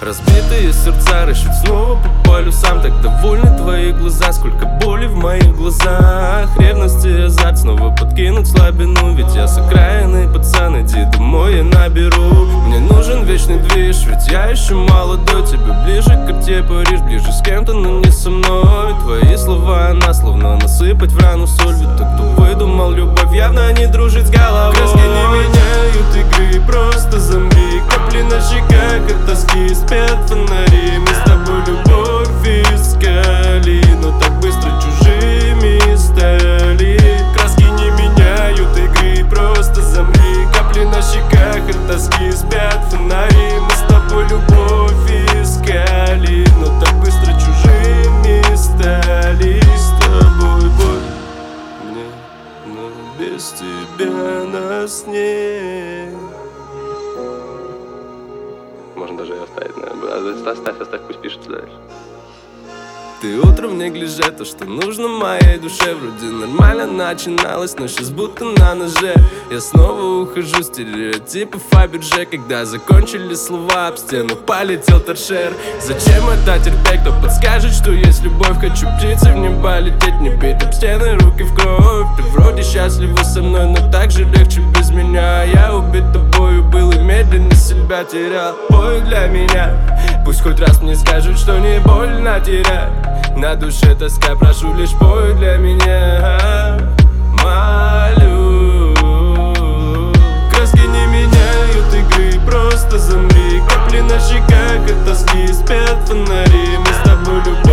Разбитые сердца рыщут снова по полюсам. Так довольны твои глаза, сколько боли в моих глазах. Ревность и азарт снова подкинуть слабину. Ведь я с окраины, пацан, иди домой, я наберу. Мне нужен вечный движ, ведь я еще молодой. Тебе ближе к карте Париж, ближе с кем-то, но не со мной. Твои слова, она словно насыпать в рану соль. Ведь тот, кто выдумал любовь, явно не дружит с головой. Краски не меняют игры, просто замри. Капли на щеках от тоски, спят фонари. Мы с тобой любовь искали, но так быстро чужими стали. Краски не меняют игры, просто замри. Капли на щеках от тоски, спят фонари. Мы с тобой любовь искали, но так быстро чужими стали. С тобой боль мне, но без тебя нас нет. Можно даже ее оставить, наверное. Оставь, пусть пишется дальше. Ты утром в неглиже, то, что нужно моей душе. Вроде нормально начиналось, но сейчас будто на ноже. Я снова ухожу, стереотипы Фаберже. Когда закончили слова, об стену полетел торшер. Зачем это терпеть, кто подскажет, что есть любовь? Хочу птицей в небо лететь, не бить об стены, руки в кровь. Ты вроде счастлива со мной, но так же легче без меня. Я убит тобою был и медленно себя терял. Пой для меня, пусть хоть раз мне скажут, что не больно терять. На душе тоска, прошу, лишь пой для меня. Молю. Краски не меняют игры, просто замри. Капли на щеках от тоски, спят фонари. Мы с тобой любим.